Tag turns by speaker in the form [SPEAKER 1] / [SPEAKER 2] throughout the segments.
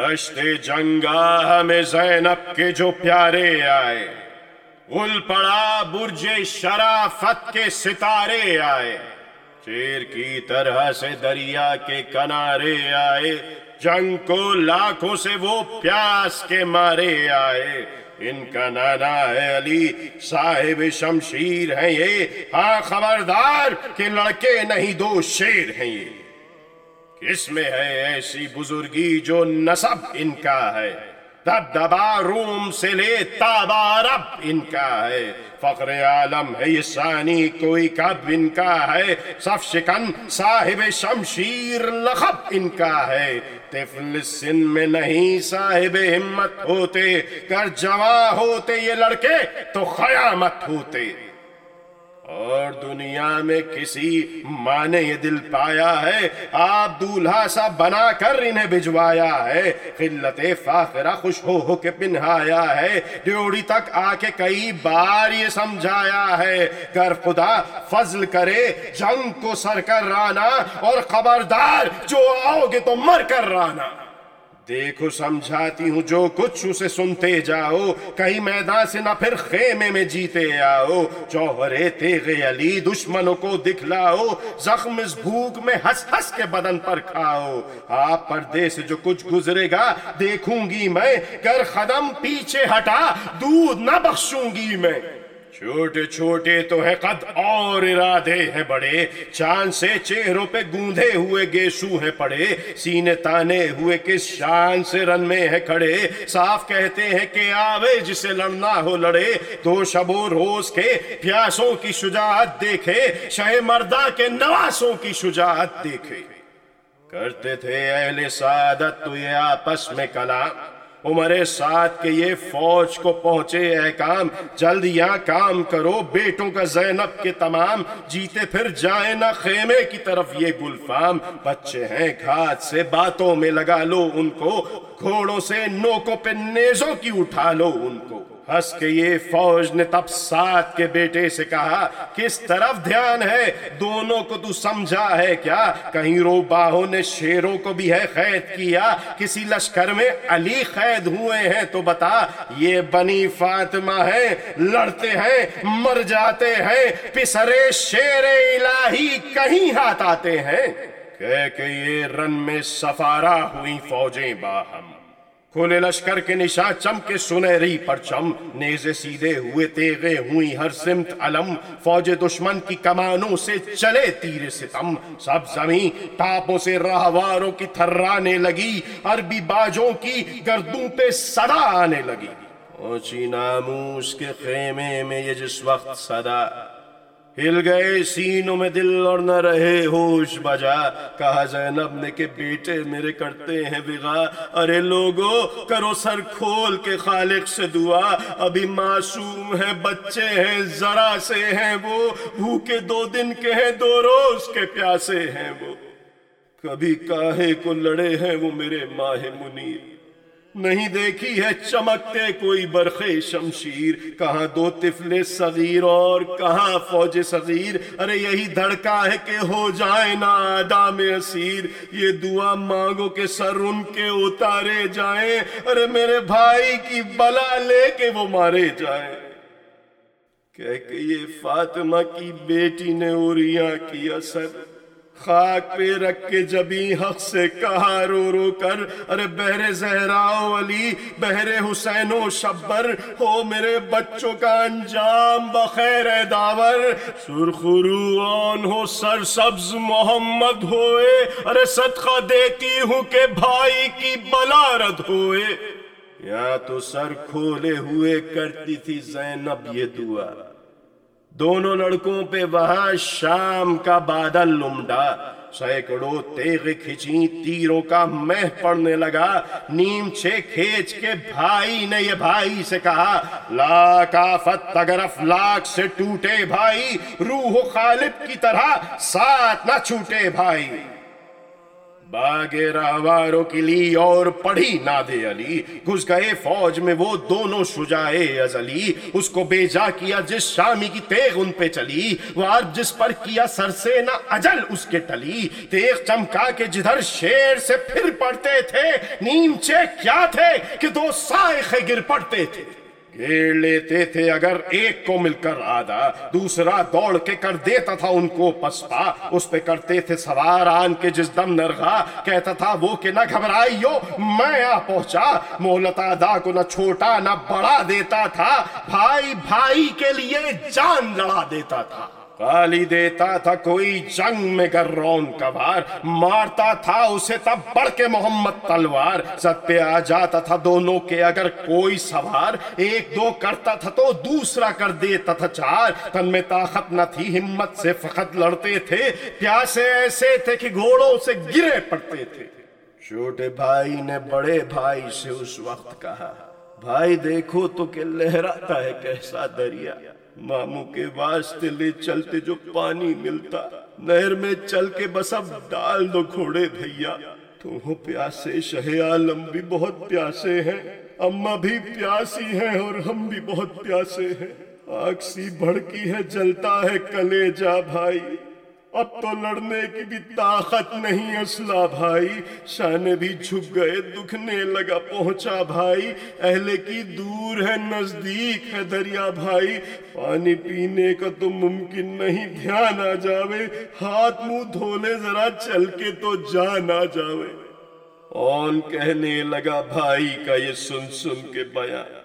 [SPEAKER 1] دشت جنگاہ میں زینب کے جو پیارے آئے، ال پڑا برج شرافت کے ستارے آئے، شیر کی طرح سے دریا کے کنارے آئے، جنگ کو لاکھوں سے وہ پیاس کے مارے آئے۔ ان کا نانا ہے علی صاحب شمشیر ہیں یہ، ہاں خبردار کہ لڑکے نہیں دو شیر ہیں یہ۔ کس میں ہے ایسی بزرگی جو نسب ان کا ہے، دبدبا روم سے لے تابا عرب ان کا ہے، فخر عالم ہے یہ ثانی کوئی کب ان کا ہے، صف شکن صاحب شمشیر لقب ان کا ہے۔ طفل سن میں نہیں صاحب ہمت ہوتے، گر جواں ہوتے یہ لڑکے تو قیامت ہوتے۔ اور دنیا میں کسی ماں نے یہ دل پایا ہے، آپ دولہا سا بنا کر انہیں بھجوایا ہے، خلت فاخرہ خوش ہو کے پنہایا ہے، ڈیوڑی تک آ کے کئی بار یہ سمجھایا ہے، گر خدا فضل کرے جنگ کو سر کر رانا، اور خبردار جو آؤ گے تو مر کر رانا۔ دیکھو سمجھاتی ہوں جو کچھ اسے سنتے جاؤ، کہیں میدان سے نہ پھر خیمے میں جیتے آؤ، جوہرے تیغ علی دشمنوں کو دکھلاؤ، زخم اس بھوک میں ہنس ہنس کے بدن پر کھاؤ۔ آپ پردے سے جو کچھ گزرے گا دیکھوں گی میں، گر قدم پیچھے ہٹا دودھ نہ بخشوں گی میں۔ چھوٹے چھوٹے تو ہیں قد اور ارادے ہیں بڑے، چاند سے چہروں پہ گوندھے ہوئے گیسو ہیں پڑے، سینے تانے ہوئے کس شان سے رن میں ہے کھڑے، صاف کہتے ہیں کہ آوے جسے لڑنا ہو لڑے، دو شب و روز کے پیاسوں کی شجاعت دیکھے، شہ مردہ کے نواسوں کی شجاعت دیکھے۔ کرتے تھے اہل سعادت تو یہ آپس میں کلام، عمر سعد کے یہ فوج کو پہنچے احکام، جلد یہاں کام کرو بیٹوں کا زینب کے تمام، جیتے پھر جائیں نہ خیمے کی طرف یہ گلفام، بچے ہیں گھات سے باتوں میں لگا لو ان کو، گھوڑوں سے نوکوں پہ نیزوں کی اٹھا لو ان کو۔ ہنس کے یہ فوج نے تب سعد کے بیٹے سے کہا، کس طرف دھیان ہے دونوں کو تو سمجھا ہے کیا، کہیں روباہوں نے شیروں کو بھی ہے قید کیا، کسی لشکر میں علی قید ہوئے ہیں تو بتا، یہ بنی فاطمہ ہیں لڑتے ہیں مر جاتے ہیں، پسرے شیر الہی کہیں ہاتھ آتے ہیں۔ کہہ کہ یہ رن میں سفارہ ہوئی فوجیں باہم، کھلے لشکر کے نشاں چمکے سنہری پرچم، نیزے سیدھے ہوئے تیغے ہوئی ہر سمت علم، فوج دشمن کی کمانوں سے چلے تیر ستم، سب زمین ٹاپوں سے راہواروں کی تھرانے لگی، عربی باجوں کی گردوں پہ صدا آنے لگی۔ پہنچی ناموس کے خیمے میں یہ جس وقت صدا، ہل گئے سینوں میں دل اور نہ رہے ہوش بجا، کہا زینب نے کہ بیٹے میرے کرتے ہیں وغا، ارے لوگو کرو سر کھول کے خالق سے دعا، ابھی معصوم ہیں بچے ہیں ذرا سے ہیں وہ، بھوکے 2 دن کے ہیں 2 روز کے پیاسے ہیں وہ، کبھی کاہے کو لڑے ہیں وہ میرے ماہ منیر، نہیں دیکھی ہے چمکتے کوئی برق شمشیر، کہاں 2 طفل صغیر اور کہاں فوج صغیر، ارے یہی دھڑکا ہے کہ ہو جائیں نا آدم اسیر، یہ دعا مانگو کہ سر ان کے اتارے جائیں، ارے میرے بھائی کی بلا لے کے وہ مارے جائیں۔ کہہ کہ یہ فاطمہ کی بیٹی نے اوریاں کی اثر، خاک پہ رکھ کے جبیں حق سے کہا رو رو کر، ارے بہر زہرا و علی بہر حسین و شبر، ہو میرے بچوں کا انجام بخیر داور، سرخ روان ہو سر سبز محمد ہوئے، ارے صدقہ دیتی ہوں کہ بھائی کی بلا رد ہوئے۔ یا تو سر کھولے ہوئے کرتی تھی زینب یہ دعا، دونوں لڑکوں پہ وہاں شام کا بادل لمڈا، سینکڑوں تیغ کھچیں تیروں کا مہ پڑنے لگا، نیم 6 کھینچ کے بھائی نے یہ بھائی سے کہا، لاکھ آفت اگر افلاک سے ٹوٹے بھائی، روح و خالب کی طرح ساتھ نہ چھوٹے بھائی۔ बागे राहवारों की ली और पढ़ी नादे अली, घुस गए फौज में वो दोनों शुजाए अजली। उसको बेजा किया जिस शामी की तेग उन पे चली, वार जिस पर किया सर से ना अजल उसके टली। तेग चमका के जिधर शेर से फिर पड़ते थे, नीमचे क्या थे कि दो साइखे गिर पड़ते थे। घेर लेते थे अगर एक को मिलकर आधा, दूसरा दौड़ के कर देता था उनको पसपा। उस पे करते थे सवार आन के जिस दम नरगा, कहता था वो कि न घबराइयो मैं आ पहुंचा। मोहलत अदा को न छोटा न बड़ा देता था, भाई भाई के लिए जान लड़ा देता था। गाली देता था कोई जंग में गर्रौन का वार, मारता था उसे तब बढ़ के मोहम्मद तलवार। सद पे आ जाता था दोनों के अगर कोई सवार, एक दो करता था तो दूसरा कर देता था चार। तन में ताकत न थी हिम्मत से फकत लड़ते थे, प्यासे ऐसे थे कि घोड़ों से गिरे पड़ते थे। छोटे भाई ने बड़े भाई से उस वक्त कहा, भाई देखो तो कि लहराता है कैसा दरिया। मामू के वास्ते ले चलते जो पानी मिलता, नहर में चल के बस अब डाल दो घोड़े भैया। तुम हो प्यासे, शहे आलम भी बहुत प्यासे हैं, अम्मा भी प्यासी हैं और हम भी बहुत प्यासे हैं। आग सी भड़की है, जलता है कलेजा भाई, अब तो लड़ने की भी ताकत नहीं असला भाई। शाने भी झुक गए, दुखने लगा पहुंचा भाई। अहले की दूर है नजदीक है दरिया भाई, पानी पीने का तो मुमकिन नहीं ध्यान आ जावे। हाथ मुंह धोले जरा चल के तो जान आ जावे। कौन कहने लगा भाई का ये सुन सुन के बयान,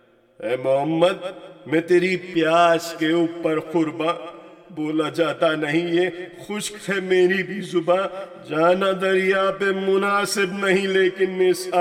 [SPEAKER 1] ऐ मोहम्मद मैं तेरी प्यास के ऊपर कुर्बा, बोला जाता नहीं ये खुश्क है मेरी भी जुबा। जाना दरिया पे मुनासिब नहीं लेकिन निसा,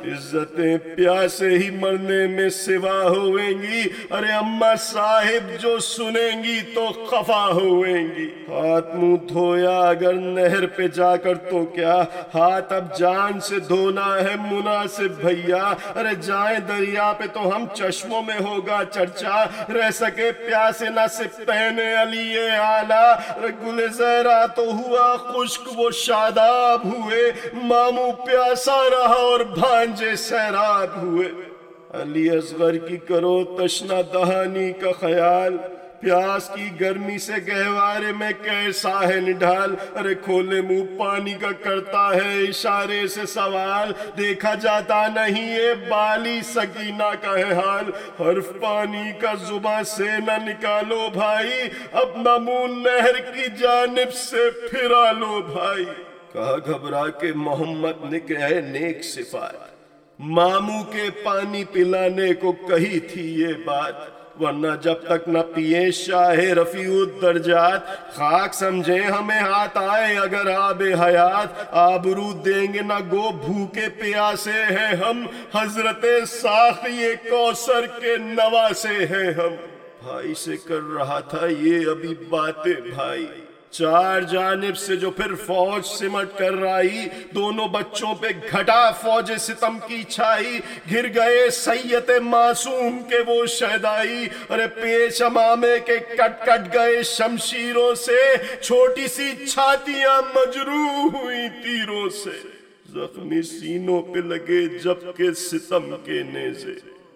[SPEAKER 1] इज्जतें प्यासे ही मरने में सिवा होवेंगी। अरे अम्मा साहिब जो सुनेंगी तो खफा होवेंगी। हाथ मुंह धोया अगर नहर पे जाकर तो क्या, हाथ अब जान से धोना है मुनासिब भैया। अरे जाए दरिया पे तो हम चश्मों में होगा चर्चा, रह सके प्यासे न सिर्फ पहने अली आला। गुले ज़हरा तो हुआ खुश्क वो शादाब हुए, मामू प्यासा रहा और भांजे सैराब हुए। अली असगर की करो तशना दहानी का ख्याल, प्यास की गर्मी से गहवारे में कैसा है निढाल। अरे खोले मुंह पानी का करता है इशारे से सवाल, देखा जाता नहीं ये बाली सकीना का है हाल। हर्फ पानी का जुबान से न निकालो भाई, अपना मुंह नहर की जानिब से फिरा लो भाई। कहा घबरा के मोहम्मद ने कहे नेक सिफात, मामू के पानी पिलाने को कही थी ये बात। वरना जब तक न पिए शाहे रफीउद दर्जात, खाक समझे हमें हाथ आए अगर आबे हयात। आबरू देंगे न गो भूखे प्यासे हैं हम, हजरते साखिए कौसर के नवासे हैं हम। भाई से कर रहा था ये अभी बातें भाई, चार जानिब से जो फिर फौज सिमट कर आई, दोनों बच्चों पे घटा फौज सितम की छाई। घिर गए सैयद मासूम के वो शहदाई, अरे पेश अमामे के कट कट गए शमशीरों से। छोटी सी छातियां मजरूह हुई तीरों से, जख्मी सीनों पे लगे जब के सितम के नेज़े।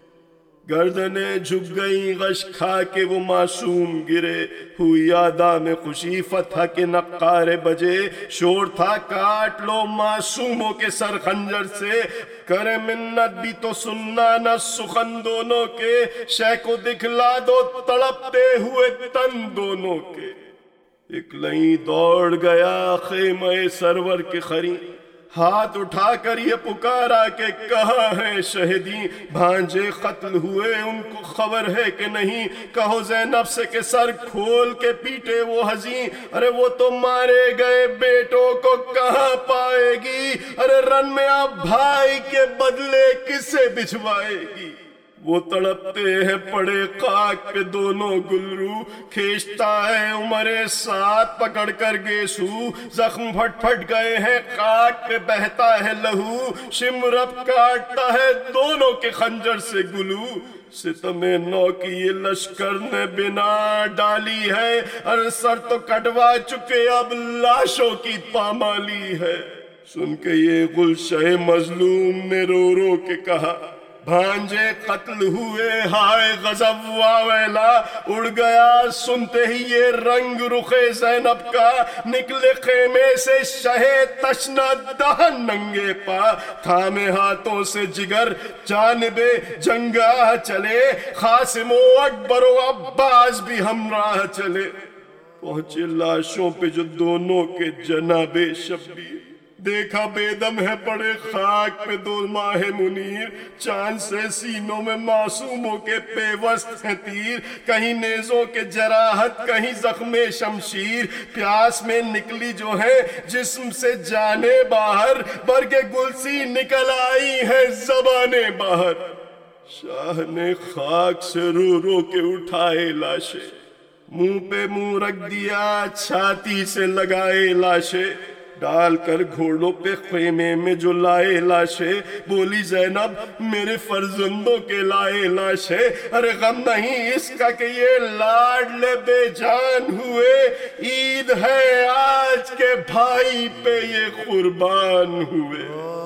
[SPEAKER 1] गर्दने झुक गई गश खा के वो मासूम गिरे, हुई यादा में खुशी फतह के नक्कारे बजे। शोर था काट लो मासूमों के सर खंजर से, करे मिन्नत भी तो सुनना न सुखन दोनों के। शह को दिखला दो तड़पते हुए तन दोनों के। एक लई दौड़ गया खेमे सरवर के खरी, हाथ उठाकर ये पुकारा के कहा है शहीदी। भांजे कत्ल हुए उनको खबर है कि नहीं, कहो ज़ैनब से के सर खोल के पीटे वो हज़ी। अरे वो तो मारे गए बेटों को कहाँ पाएगी, अरे रन में आप भाई के बदले किसे भिजवाएगी। वो तड़पते हैं पड़े खाक पे दोनों गुलरू, खींचता है उमरे साथ पकड़ कर गेसू। जख्म फट फट गए हैं खाक पे बहता है लहू, शिमरब काटता है दोनों के खंजर से गुलू। सितमे नौ की ये लश्कर ने बिना डाली है, अरे सर तो कटवा चुके अब लाशों की पामाली है। سن کے یہ گلشہ مظلوم نے رو رو کے کہا، بھانجے قتل ہوئے ہائے غضب واویلا، اڑ گیا سنتے ہی یہ رنگ رخ زینب کا، نکلے خیمے سے شہ تشنا دہن ننگے پا، تھامے ہاتھوں سے جگر جانب جنگاہ چلے، قاسم و اکبر و عباس بھی ہمراہ چلے، پہنچے لاشوں پہ جو دونوں کے جناب شبیر، دیکھا بے دم ہے پڑے خاک پہ دو ماہ منیر، چاند سے سینوں میں معصوموں کے پیوست ہیں تیر، کہیں نیزوں کے جراحت کہیں زخم شمشیر، پیاس میں نکلی جو ہے جسم سے جانے باہر، برگ گلسی نکل آئی ہے زبانیں باہر، شاہ نے خاک سے رو رو کے اٹھائے لاشیں، منہ پہ منہ رکھ دیا چھاتی سے لگائے لاشیں، ڈال کر گھوڑوں پہ خیمے میں جو لائے لاشیں، بولی زینب میرے فرزندوں کے لائے لاشیں، ارے غم نہیں اس کا کہ یہ لاڈلے بے جان ہوئے، عید ہے آج کے بھائی پہ یہ قربان ہوئے۔